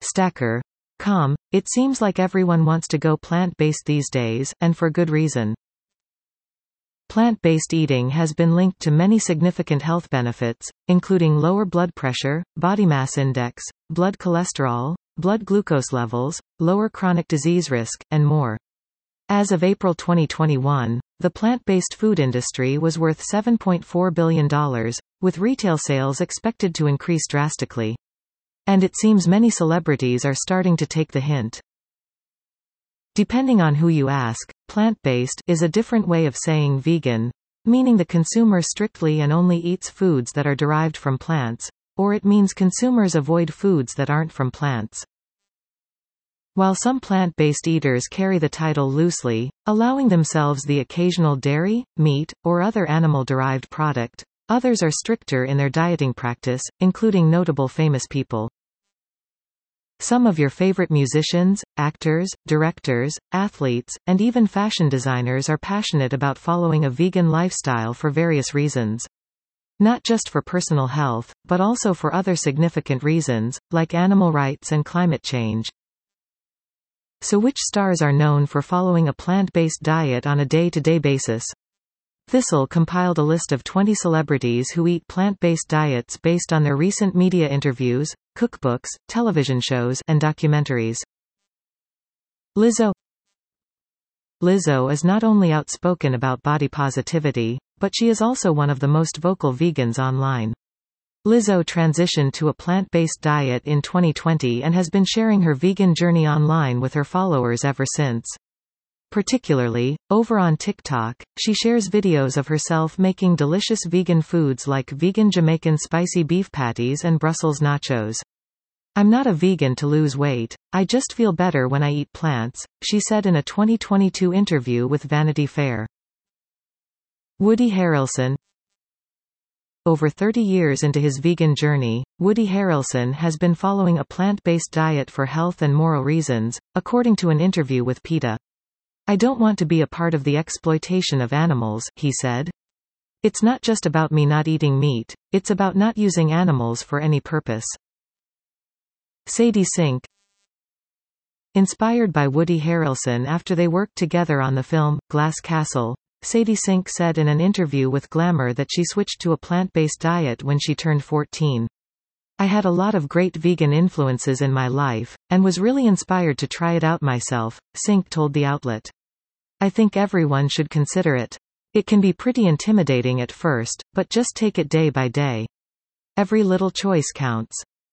Stacker.com, "It seems like everyone wants to go plant-based these days, and for good reason. Plant-based eating has been linked to many significant health benefits, including lower blood pressure, body mass index, blood cholesterol, blood glucose levels, lower chronic disease risk, and more." As of April 2021, the plant-based food industry was worth $7.4 billion, with retail sales expected to increase drastically. And it seems many celebrities are starting to take the hint. Depending on who you ask, plant-based is a different way of saying vegan, meaning the consumer strictly and only eats foods that are derived from plants, or it means consumers avoid foods that aren't from plants. While some plant-based eaters carry the title loosely, allowing themselves the occasional dairy, meat, or other animal-derived product, others are stricter in their dieting practice, including notable famous people. Some of your favorite musicians, actors, directors, athletes, and even fashion designers are passionate about following a vegan lifestyle for various reasons. Not just for personal health, but also for other significant reasons, like animal rights and climate change. So which stars are known for following a plant-based diet on a day-to-day basis? Thistle compiled a list of 20 celebrities who eat plant-based diets based on their recent media interviews, cookbooks, television shows, and documentaries. Lizzo. Lizzo is not only outspoken about body positivity, but she is also one of the most vocal vegans online. Lizzo transitioned to a plant-based diet in 2020 and has been sharing her vegan journey online with her followers ever since. Particularly, over on TikTok, she shares videos of herself making delicious vegan foods like vegan Jamaican spicy beef patties and Brussels nachos. "I'm not a vegan to lose weight, I just feel better when I eat plants," she said in a 2022 interview with Vanity Fair. Woody Harrelson. Over 30 years into his vegan journey, Woody Harrelson has been following a plant-based diet for health and moral reasons, according to an interview with PETA. "I don't want to be a part of the exploitation of animals," he said. "It's not just about me not eating meat, it's about not using animals for any purpose." Sadie Sink. Inspired by Woody Harrelson after they worked together on the film Glass Castle, Sadie Sink said in an interview with Glamour that she switched to a plant-based diet when she turned 14. "I had a lot of great vegan influences in my life, and was really inspired to try it out myself," Sink told the outlet. "I think everyone should consider it. It can be pretty intimidating at first, but just take it day by day. Every little choice counts."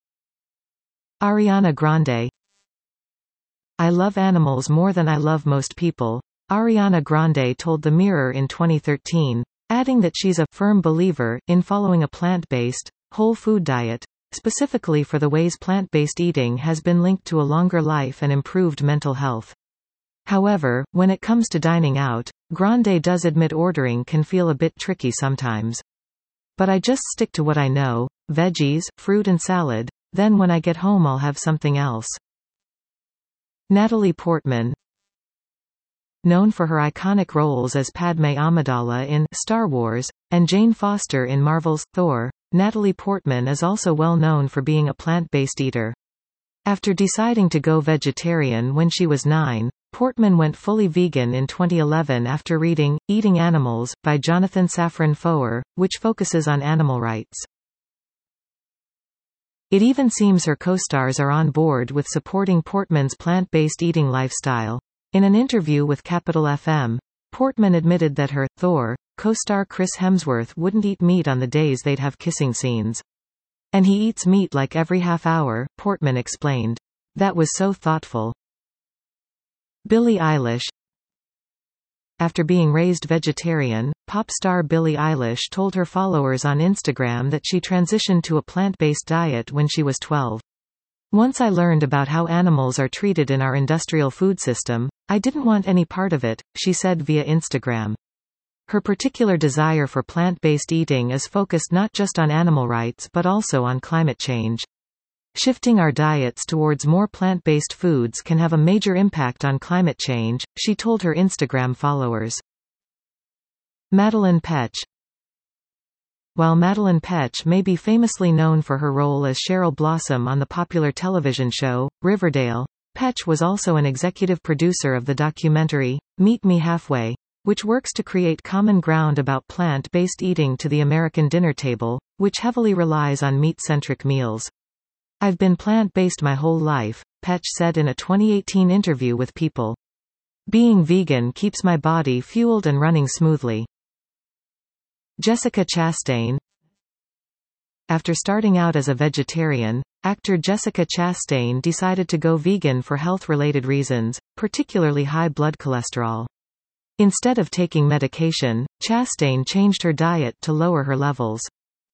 Ariana Grande. "I love animals more than I love most people," Ariana Grande told The Mirror in 2013, adding that she's a firm believer in following a plant-based, whole food diet, specifically for the ways plant-based eating has been linked to a longer life and improved mental health. However, when it comes to dining out, Grande does admit ordering can feel a bit tricky sometimes. "But I just stick to what I know, veggies, fruit and salad, then when I get home I'll have something else." Natalie Portman. Known for her iconic roles as Padmé Amidala in Star Wars, and Jane Foster in Marvel's Thor, Natalie Portman is also well known for being a plant-based eater. After deciding to go vegetarian when she was 9, Portman went fully vegan in 2011 after reading Eating Animals by Jonathan Safran Foer, which focuses on animal rights. It even seems her co-stars are on board with supporting Portman's plant-based eating lifestyle. In an interview with Capital FM, Portman admitted that her Thor co-star Chris Hemsworth wouldn't eat meat on the days they'd have kissing scenes. "And he eats meat like every half hour," Portman explained. "That was so thoughtful." Billie Eilish. After being raised vegetarian, pop star Billie Eilish told her followers on Instagram that she transitioned to a plant-based diet when she was 12. "Once I learned about how animals are treated in our industrial food system, I didn't want any part of it," she said via Instagram. Her particular desire for plant-based eating is focused not just on animal rights but also on climate change. "Shifting our diets towards more plant-based foods can have a major impact on climate change," she told her Instagram followers. Madeleine Petsch. While Madeleine Petsch may be famously known for her role as Cheryl Blossom on the popular television show, Riverdale, Petsch was also an executive producer of the documentary, Meet Me Halfway, which works to create common ground about plant-based eating to the American dinner table, which heavily relies on meat-centric meals. "I've been plant-based my whole life," Petsch said in a 2018 interview with People. "Being vegan keeps my body fueled and running smoothly." Jessica Chastain. After starting out as a vegetarian, actor Jessica Chastain decided to go vegan for health-related reasons, particularly high blood cholesterol. Instead of taking medication, Chastain changed her diet to lower her levels.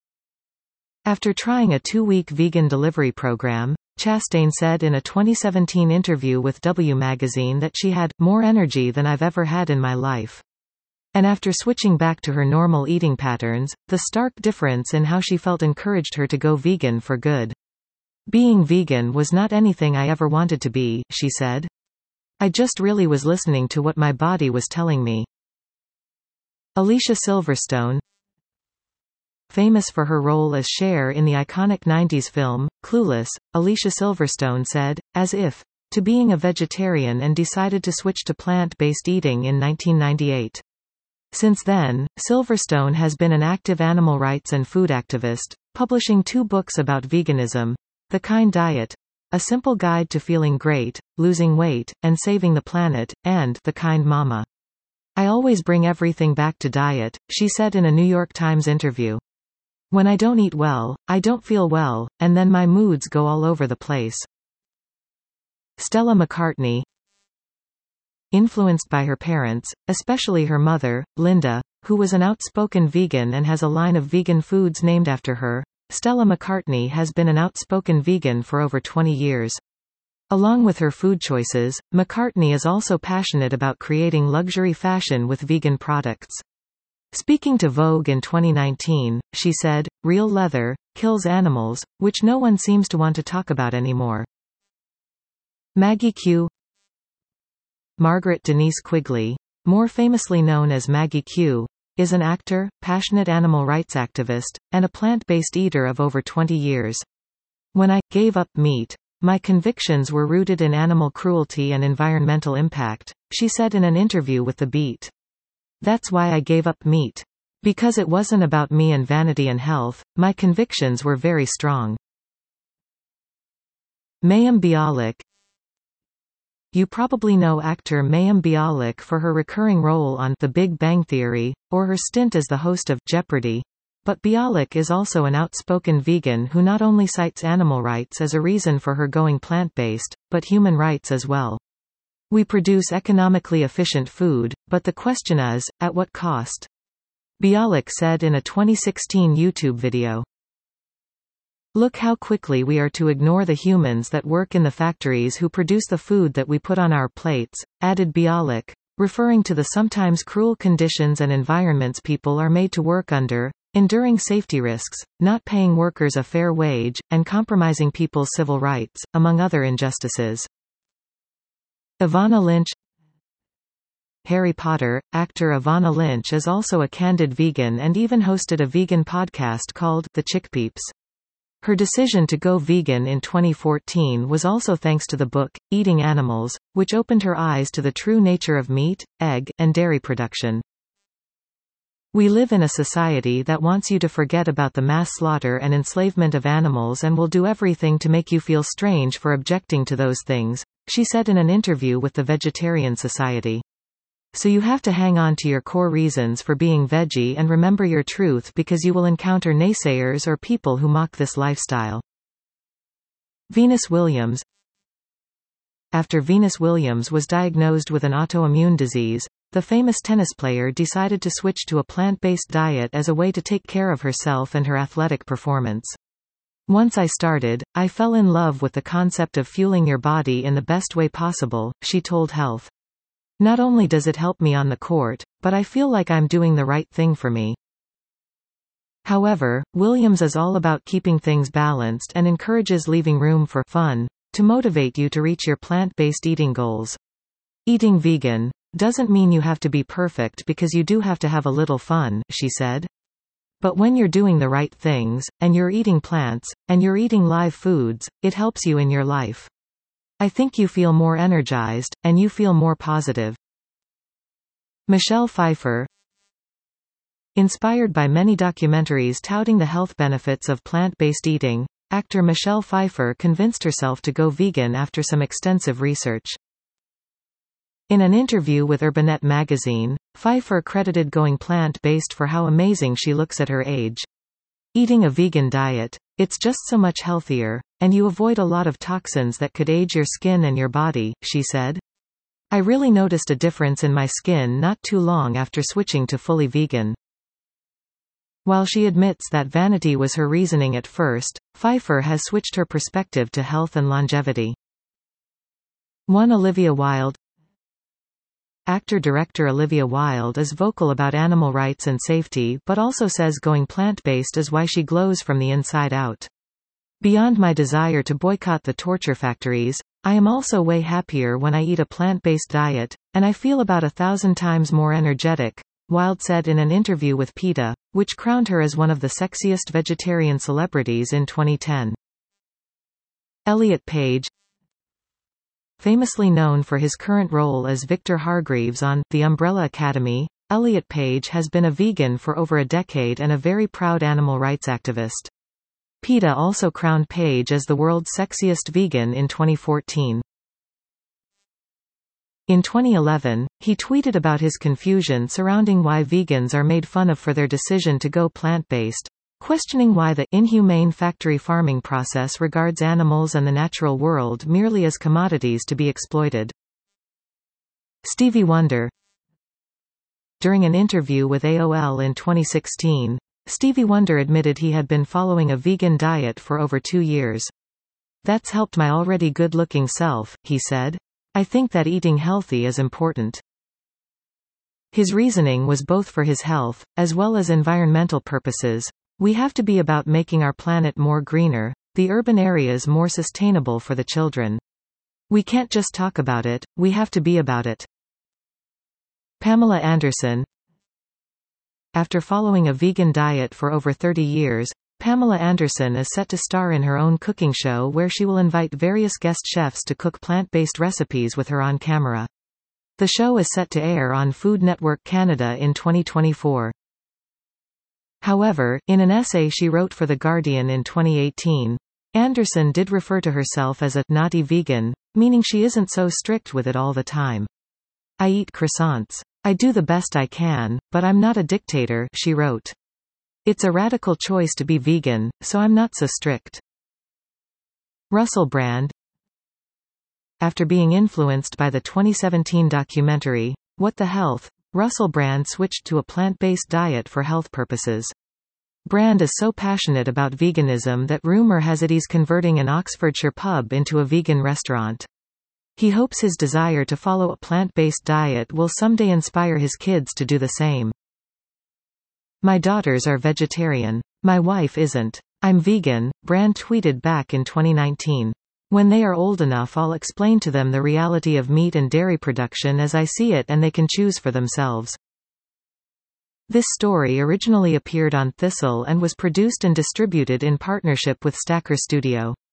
After trying a 2-week vegan delivery program, Chastain said in a 2017 interview with W Magazine that she had more energy than I've ever had in my life. And after switching back to her normal eating patterns, the stark difference in how she felt encouraged her to go vegan for good. "Being vegan was not anything I ever wanted to be," she said. "I just really was listening to what my body was telling me." Alicia Silverstone. Famous for her role as Cher in the iconic 90s film, Clueless, Alicia Silverstone said, as if, to being a vegetarian and decided to switch to plant-based eating in 1998. Since then, Silverstone has been an active animal rights and food activist, publishing 2 books about veganism, The Kind Diet, A Simple Guide to Feeling Great, Losing Weight, and Saving the Planet, and The Kind Mama. "I always bring everything back to diet," she said in a New York Times interview. "When I don't eat well, I don't feel well, and then my moods go all over the place." Stella McCartney. Influenced by her parents, especially her mother, Linda, who was an outspoken vegan and has a line of vegan foods named after her, Stella McCartney has been an outspoken vegan for over 20 years. Along with her food choices, McCartney is also passionate about creating luxury fashion with vegan products. Speaking to Vogue in 2019, she said, "Real leather kills animals, which no one seems to want to talk about anymore." Maggie Q. Margaret Denise Quigley, more famously known as Maggie Q, is an actor, passionate animal rights activist, and a plant-based eater of over 20 years. "When I gave up meat, my convictions were rooted in animal cruelty and environmental impact," she said in an interview with The Beat. "That's why I gave up meat. Because it wasn't about me and vanity and health, my convictions were very strong." Mayim Bialik. You probably know actor Mayim Bialik for her recurring role on The Big Bang Theory, or her stint as the host of Jeopardy! But Bialik is also an outspoken vegan who not only cites animal rights as a reason for her going plant-based, but human rights as well. "We produce economically efficient food, but the question is, at what cost?" Bialik said in a 2016 YouTube video. "Look how quickly we are to ignore the humans that work in the factories who produce the food that we put on our plates," added Bialik, referring to the sometimes cruel conditions and environments people are made to work under, enduring safety risks, not paying workers a fair wage, and compromising people's civil rights, among other injustices. Ivana Lynch. Harry Potter actor Ivana Lynch is also a candid vegan and even hosted a vegan podcast called The Chickpeeps. Her decision to go vegan in 2014 was also thanks to the book, Eating Animals, which opened her eyes to the true nature of meat, egg, and dairy production. "We live in a society that wants you to forget about the mass slaughter and enslavement of animals and will do everything to make you feel strange for objecting to those things," she said in an interview with the Vegetarian Society. "So you have to hang on to your core reasons for being veggie and remember your truth because you will encounter naysayers or people who mock this lifestyle." Venus Williams. After Venus Williams was diagnosed with an autoimmune disease, the famous tennis player decided to switch to a plant-based diet as a way to take care of herself and her athletic performance. "Once I started, I fell in love with the concept of fueling your body in the best way possible," she told Health. "Not only does it help me on the court, but I feel like I'm doing the right thing for me." However, Williams is all about keeping things balanced and encourages leaving room for fun to motivate you to reach your plant-based eating goals. "Eating vegan doesn't mean you have to be perfect because you do have to have a little fun," she said. But when you're doing the right things, and you're eating plants, and you're eating live foods, it helps you in your life. I think you feel more energized, and you feel more positive. Michelle Pfeiffer. Inspired by many documentaries touting the health benefits of plant-based eating, actor Michelle Pfeiffer convinced herself to go vegan after some extensive research. In an interview with Urbanet magazine, Pfeiffer credited going plant-based for how amazing she looks at her age. Eating a vegan diet, it's just so much healthier, and you avoid a lot of toxins that could age your skin and your body, she said. I really noticed a difference in my skin not too long after switching to fully vegan. While she admits that vanity was her reasoning at first, Pfeiffer has switched her perspective to health and longevity. 1. Olivia Wilde. Actor-director Olivia Wilde is vocal about animal rights and safety but also says going plant-based is why she glows from the inside out. Beyond my desire to boycott the torture factories, I am also way happier when I eat a plant-based diet, and I feel about 1,000 times more energetic, Wilde said in an interview with PETA, which crowned her as one of the sexiest vegetarian celebrities in 2010. Elliot Page. Famously known for his current role as Victor Hargreaves on The Umbrella Academy, Elliot Page has been a vegan for over a decade and a very proud animal rights activist. PETA also crowned Page as the world's sexiest vegan in 2014. In 2011, he tweeted about his confusion surrounding why vegans are made fun of for their decision to go plant-based, questioning why the inhumane factory farming process regards animals and the natural world merely as commodities to be exploited. Stevie Wonder. During an interview with AOL in 2016, Stevie Wonder admitted he had been following a vegan diet for over 2 years. That's helped my already good-looking self, he said. I think that eating healthy is important. His reasoning was both for his health, as well as environmental purposes. We have to be about making our planet more greener, the urban areas more sustainable for the children. We can't just talk about it, we have to be about it. Pamela Anderson. After following a vegan diet for over 30 years, Pamela Anderson is set to star in her own cooking show where she will invite various guest chefs to cook plant-based recipes with her on camera. The show is set to air on Food Network Canada in 2024. However, in an essay she wrote for The Guardian in 2018, Anderson did refer to herself as a naughty vegan, meaning she isn't so strict with it all the time. I eat croissants. I do the best I can, but I'm not a dictator, she wrote. It's a radical choice to be vegan, so I'm not so strict. Russell Brand. After being influenced by the 2017 documentary, What the Health?, Russell Brand switched to a plant-based diet for health purposes. Brand is so passionate about veganism that rumor has it he's converting an Oxfordshire pub into a vegan restaurant. He hopes his desire to follow a plant-based diet will someday inspire his kids to do the same. My daughters are vegetarian. My wife isn't. I'm vegan, Brand tweeted back in 2019. When they are old enough I'll explain to them the reality of meat and dairy production as I see it and they can choose for themselves. This story originally appeared on Thistle and was produced and distributed in partnership with Stacker Studio.